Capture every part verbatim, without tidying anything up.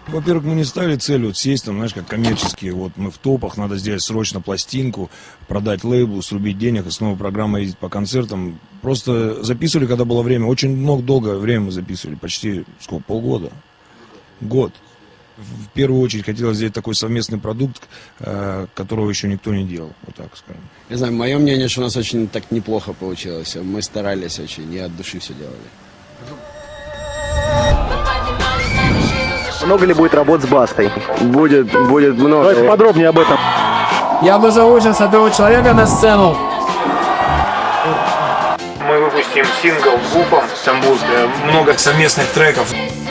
Во-первых, мы не ставили цель вот сесть там, знаешь, как коммерческие, вот мы в топах, надо сделать срочно пластинку, продать лейблу, срубить денег и снова программа ездить по концертам. Просто записывали, когда было время, очень много, долгое время мы записывали, почти, сколько, полгода, год. В первую очередь хотелось сделать такой совместный продукт, которого еще никто не делал, вот так скажем. Не знаю, мое мнение, что у нас очень так неплохо получилось, мы старались очень и от души все делали. Много ли будет работ с Бастой? Будет, будет много. Давайте подробнее об этом. Я бы зову сейчас одного человека на сцену. Мы выпустим сингл с Гуфом, там будет много совместных треков.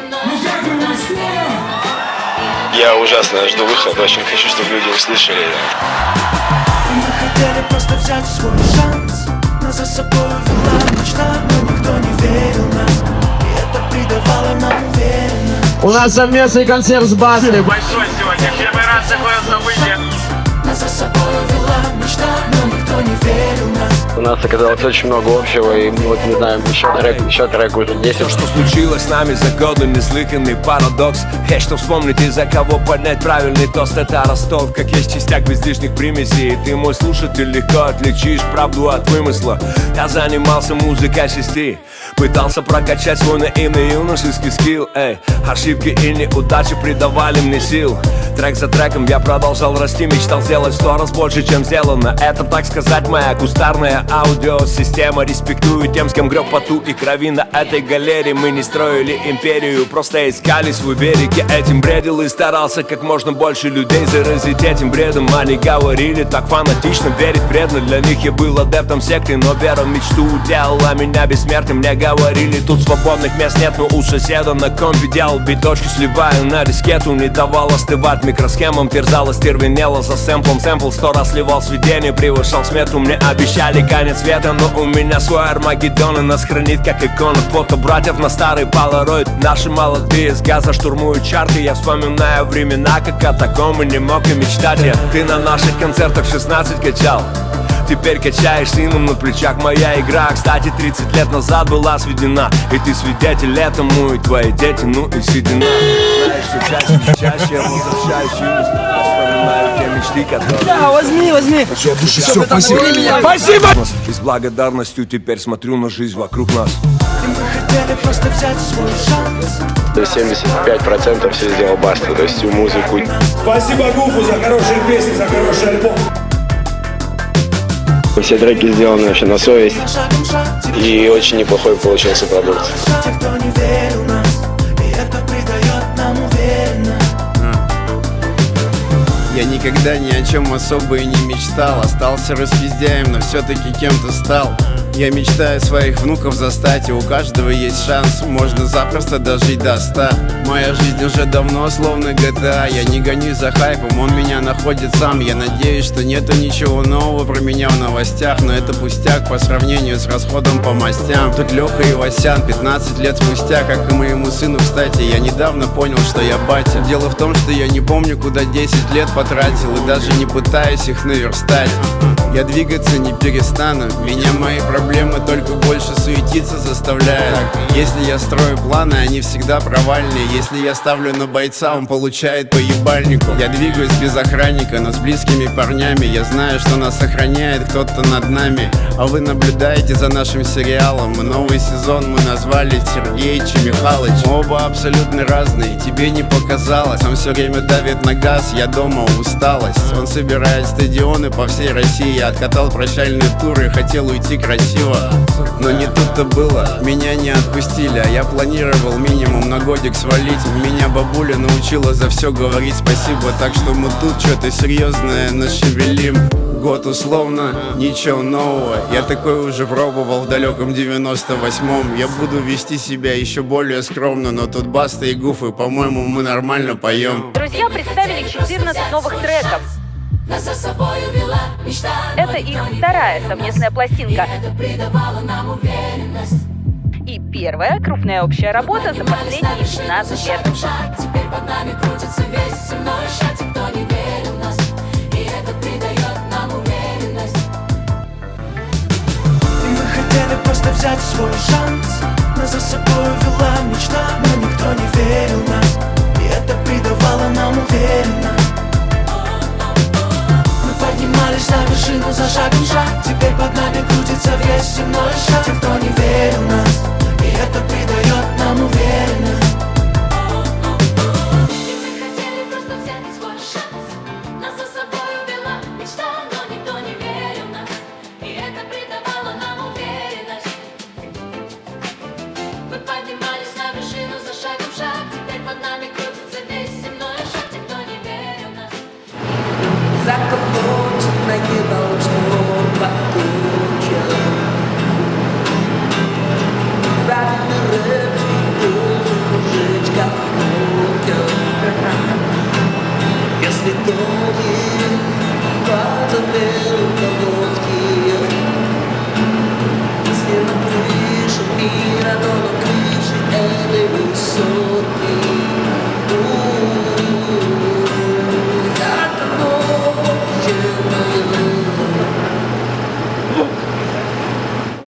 Я ужасно жду выхода, очень хочу, чтобы люди услышали. Мы хотели просто взять свой шанс, но за собой вела мечта, но никто не верил нас, и это придавало нам уверенность. У нас совместный концерт с Бастой. Большой сегодня, первый раз такое событие. Нас за собой вела мечта, но никто не верил нас. У нас оказалось очень много общего, и мы вот не знаем, еще трек, еще трек уже десять. Что случилось с нами за годы, неслыханный парадокс. Есть что вспомнить и за кого поднять правильный тост. Это Ростов, как есть частяк без лишних примесей. И ты, мой слушатель, легко отличишь правду от вымысла. Я занимался музыкой шести, пытался прокачать свой наивный юношеский скилл. Эй, ошибки и неудачи придавали мне сил. Трек за треком я продолжал расти, мечтал сделать в сто раз больше, чем сделано. Это, так сказать, моя кустарная аудиосистема. Респектую тем, с кем греб поту и крови на этой галерее. Мы не строили империю, просто искали свой берег. Я этим бредил и старался как можно больше людей заразить этим бредом. Они говорили так фанатично, верить вредно. Для них я был адептом секты, но вера в мечту делала меня бессмертным. Мне говорили, тут свободных мест нет, но у соседа на компе делал биточки, сливая на дискету. Не давал остывать микросхемам, терзала, стервенела за сэмплом. Сэмпл сто раз сливал сведение, превышал смету. Мне обещали конец света, но у меня свой Армагеддон, и нас хранит как икона. Фото братьев на старый полароид. Наши молодые с газа штурмуют чарты. Я вспоминаю времена, как о таком и не мог и мечтать я. Ты на наших концертах в шестнадцать качал, теперь качаешь сыном на плечах. Моя игра, кстати, тридцать лет назад была сведена, и ты свидетель этому, и твои дети, ну и седина. Знаешь, что чаще и чаще я возвращаюсь в юность, вспоминаю те мечты, которые... Да, возьми, возьми. Все, души, все, спасибо. Спасибо. И с благодарностью теперь смотрю на жизнь вокруг нас. И мы хотели просто взять свой шанс. То есть семьдесят пять процентов все сделал Баста, то есть всю музыку. Спасибо Гуфу за хорошие песни, за хороший альбом. Все треки сделаны вообще на совесть, и очень неплохой получился продукт. Те, кто не верил нас, и это придает нам уверенность. Я никогда ни о чем особо и не мечтал. Остался распиздяем, но все-таки кем-то стал. Я мечтаю своих внуков застать, и у каждого есть шанс. Можно запросто дожить до ста. Моя жизнь уже давно словно джи ти эй. Я не гонюсь за хайпом, он меня находит сам. Я надеюсь, что нету ничего нового про меня в новостях, но это пустяк по сравнению с расходом по мастям. Тут Леха и Васян, пятнадцать лет спустя, как и моему сыну, кстати. Я недавно понял, что я батя. Дело в том, что я не помню, куда десять лет потратил, и даже не пытаюсь их наверстать. Я двигаться не перестану, меня мои проблемы только больше суетиться заставляют. Если я строю планы, они всегда провальные. Если я ставлю на бойца, он получает по ебальнику. Я двигаюсь без охранника, но с близкими парнями. Я знаю, что нас охраняет кто-то над нами. А вы наблюдаете за нашим сериалом. И новый сезон мы назвали Сергеич и Михалыч. Мы оба абсолютно разные, тебе не показалось. Он все время давит на газ, я дома усталость. Он собирает стадионы по всей России. Я откатал прощальные туры, хотел уйти красиво, но не тут-то было, меня не отпустили. А я планировал минимум на годик свалить. Меня бабуля научила за все говорить спасибо. Так что мы тут что-то серьезное нашевелим. Год условно, ничего нового. Я такое уже пробовал в далеком девяносто восьмом. Я буду вести себя еще более скромно, но тут Баста и Гуфы, по-моему, мы нормально поем. Друзья представили четырнадцать новых треков. Нас за собой вела мечта. Это их вторая совместная пластинка. Это придавало нам уверенность. И первая крупная общая работа за последние шестнадцать лет. Теперь под нами крутится весь земной шар. Те, кто не верил в нас, и это придает нам уверенность. И мы хотели просто взять свой шанс. Нас за собой вела мечта, но никто не верил в нас, и это придавало земной шаг. Те, кто не верил в нас, и это придает нам уверенность. Если ноги падали